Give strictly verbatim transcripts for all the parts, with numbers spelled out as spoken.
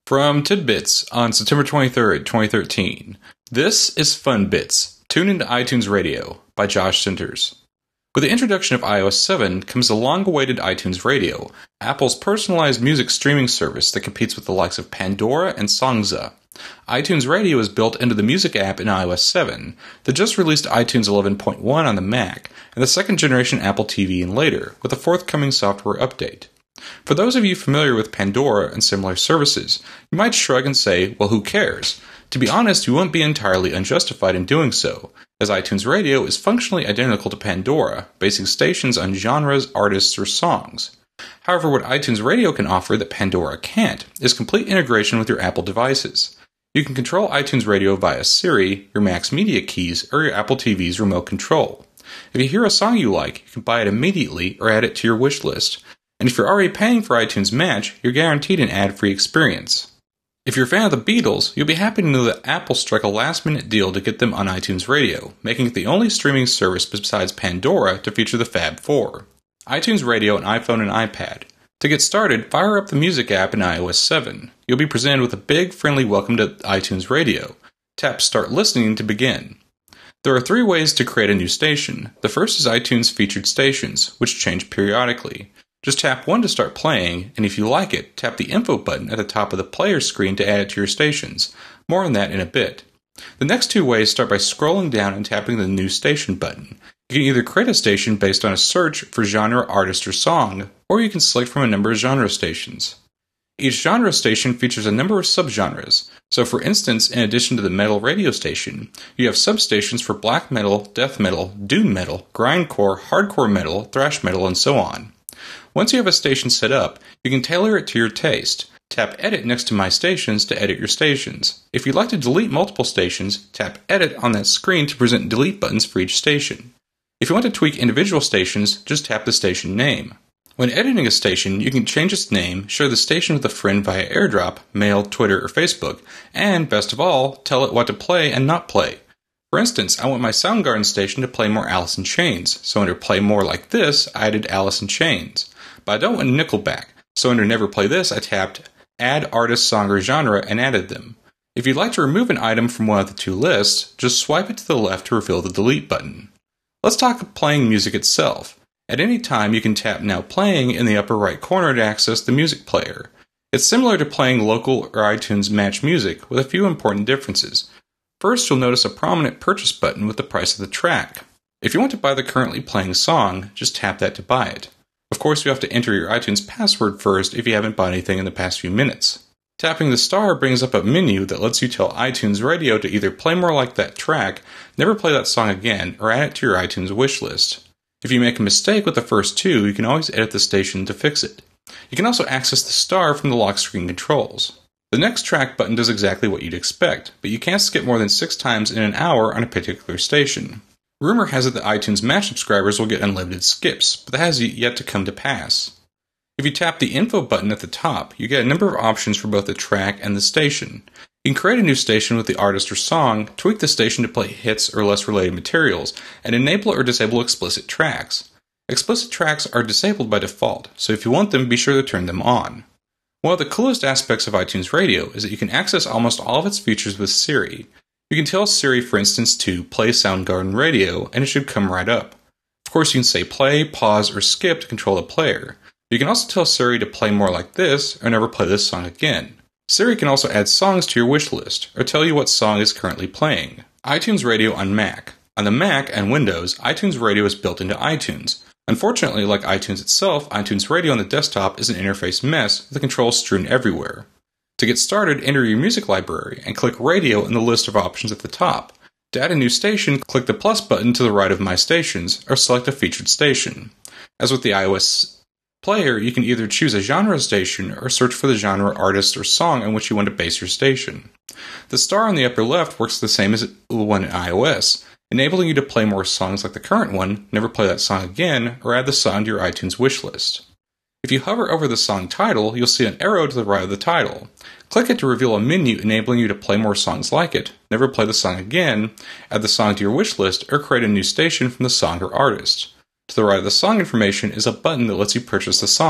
From Tidbits on September twenty-third, twenty thirteen, this is Fun Bits, Tune into iTunes Radio, by Josh Sinters. With the introduction of i O S seven comes the long-awaited iTunes Radio, Apple's personalized music streaming service that competes with the likes of Pandora and Songza. iTunes Radio is built into the music app in i O S seven, that just released iTunes eleven point one on the Mac, and the second-generation Apple T V and later, with a forthcoming software update. For those of you familiar with Pandora and similar services, you might shrug and say, well, who cares? To be honest, you won't be entirely unjustified in doing so, as iTunes Radio is functionally identical to Pandora, basing stations on genres, artists, or songs. However, what iTunes Radio can offer that Pandora can't is complete integration with your Apple devices. You can control iTunes Radio via Siri, your Mac's media keys, or your Apple T V's remote control. If you hear a song you like, you can buy it immediately or add it to your wish list. And if you're already paying for iTunes Match, you're guaranteed an ad-free experience. If you're a fan of the Beatles, you'll be happy to know that Apple struck a last-minute deal to get them on iTunes Radio, making it the only streaming service besides Pandora to feature the Fab Four. iTunes Radio on iPhone and iPad. To get started, fire up the music app in i O S seven. You'll be presented with a big, friendly welcome to iTunes Radio. Tap Start Listening to begin. There are three ways to create a new station. The first is iTunes Featured Stations, which change periodically. Just tap one to start playing, and if you like it, tap the Info button at the top of the player screen to add it to your stations. More on that in a bit. The next two ways start by scrolling down and tapping the New Station button. You can either create a station based on a search for genre, artist, or song, or you can select from a number of genre stations. Each genre station features a number of subgenres. So for instance, in addition to the metal radio station, you have substations for black metal, death metal, doom metal, grindcore, hardcore metal, thrash metal, and so on. Once you have a station set up, you can tailor it to your taste. Tap Edit next to My Stations to edit your stations. If you'd like to delete multiple stations, tap Edit on that screen to present delete buttons for each station. If you want to tweak individual stations, just tap the station name. When editing a station, you can change its name, share the station with a friend via AirDrop, mail, Twitter, or Facebook, and, best of all, tell it what to play and not play. For instance, I want my Soundgarden station to play more Alice in Chains, so under Play More Like This, I added Alice in Chains. But I don't want Nickelback, so under Never Play This, I tapped Add Artist, Song, or Genre and added them. If you'd like to remove an item from one of the two lists, just swipe it to the left to reveal the Delete button. Let's talk playing music itself. At any time, you can tap Now Playing in the upper right corner to access the music player. It's similar to playing local or iTunes Match Music, with a few important differences. First, you'll notice a prominent purchase button with the price of the track. If you want to buy the currently playing song, just tap that to buy it. Of course, you have to enter your iTunes password first if you haven't bought anything in the past few minutes. Tapping the star brings up a menu that lets you tell iTunes Radio to either play more like that track, never play that song again, or add it to your iTunes wish list. If you make a mistake with the first two, you can always edit the station to fix it. You can also access the star from the lock screen controls. The next track button does exactly what you'd expect, but you can't skip more than six times in an hour on a particular station. Rumor has it that iTunes Match subscribers will get unlimited skips, but that has yet to come to pass. If you tap the Info button at the top, you get a number of options for both the track and the station. You can create a new station with the artist or song, tweak the station to play hits or less related materials, and enable or disable explicit tracks. Explicit tracks are disabled by default, so if you want them, be sure to turn them on. One of the coolest aspects of iTunes Radio is that you can access almost all of its features with Siri. You can tell Siri, for instance, to play Soundgarden Radio, and it should come right up. Of course, you can say play, pause, or skip to control the player. You can also tell Siri to play more like this, or never play this song again. Siri can also add songs to your wish list, or tell you what song is currently playing. iTunes Radio on Mac. On the Mac and Windows, iTunes Radio is built into iTunes. Unfortunately, like iTunes itself, iTunes Radio on the desktop is an interface mess with the controls strewn everywhere. To get started, enter your music library and click Radio in the list of options at the top. To add a new station, click the plus button to the right of My Stations, or select a featured station. As with the iOS player, you can either choose a genre station or search for the genre, artist, or song on which you want to base your station. The star on the upper left works the same as the one in iOS, enabling you to play more songs like the current one, never play that song again, or add the song to your iTunes wish list. If you hover over the song title, you'll see an arrow to the right of the title. Click it to reveal a menu enabling you to play more songs like it, never play the song again, add the song to your wish list, or create a new station from the song or artist. To the right of the song information is a button that lets you purchase the song.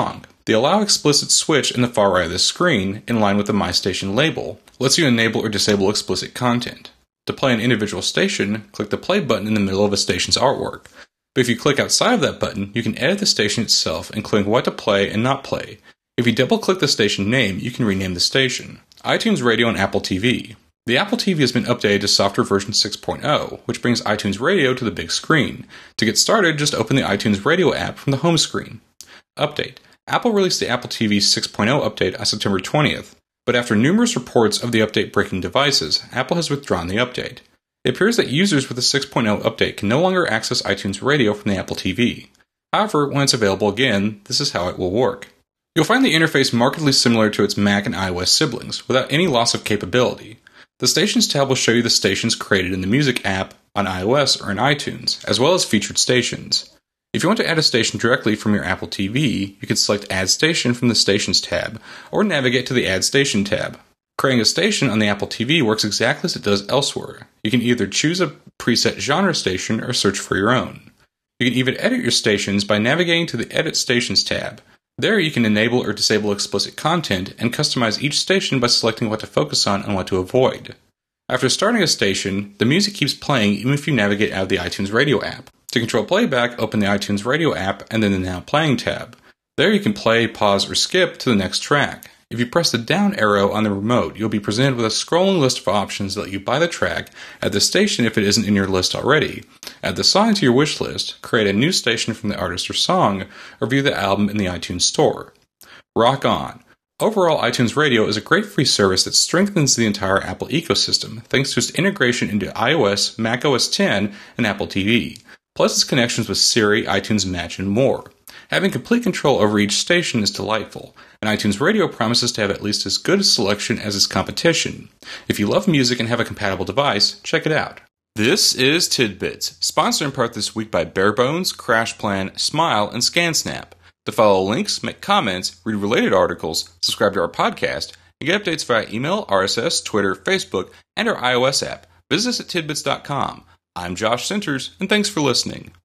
The Allow Explicit switch in the far right of the screen, in line with the My Station label, lets you enable or disable explicit content. To play an individual station, click the play button in the middle of a station's artwork. But if you click outside of that button, you can edit the station itself, including what to play and not play. If you double-click the station name, you can rename the station. iTunes Radio and Apple T V. The Apple T V has been updated to software version six point oh, which brings iTunes Radio to the big screen. To get started, just open the iTunes Radio app from the home screen. Update. Apple released the Apple T V six point oh update on September twentieth, but after numerous reports of the update breaking devices, Apple has withdrawn the update. It appears that users with the six point oh update can no longer access iTunes Radio from the Apple T V. However, when it's available again, this is how it will work. You'll find the interface markedly similar to its Mac and iOS siblings, without any loss of capability. The Stations tab will show you the stations created in the Music app on iOS or in iTunes, as well as featured stations. If you want to add a station directly from your Apple T V, you can select Add Station from the Stations tab, or navigate to the Add Station tab. Creating a station on the Apple T V works exactly as it does elsewhere. You can either choose a preset genre station or search for your own. You can even edit your stations by navigating to the Edit Stations tab. There you can enable or disable explicit content and customize each station by selecting what to focus on and what to avoid. After starting a station, the music keeps playing even if you navigate out of the iTunes Radio app. To control playback, open the iTunes Radio app and then the Now Playing tab. There you can play, pause, or skip to the next track. If you press the down arrow on the remote, you'll be presented with a scrolling list of options that let you buy the track, add the station if it isn't in your list already, add the song to your wish list, create a new station from the artist or song, or view the album in the iTunes Store. Rock on! Overall, iTunes Radio is a great free service that strengthens the entire Apple ecosystem, thanks to its integration into iOS, macOS ten, and Apple T V, plus its connections with Siri, iTunes Match, and more. Having complete control over each station is delightful, and iTunes Radio promises to have at least as good a selection as its competition. If you love music and have a compatible device, check it out. This is Tidbits, sponsored in part this week by Barebones, CrashPlan, Smile, and ScanSnap. To follow links, make comments, read related articles, subscribe to our podcast, and get updates via email, R S S, Twitter, Facebook, and our iOS app, visit us at tidbits dot com. I'm Josh Centers, and thanks for listening.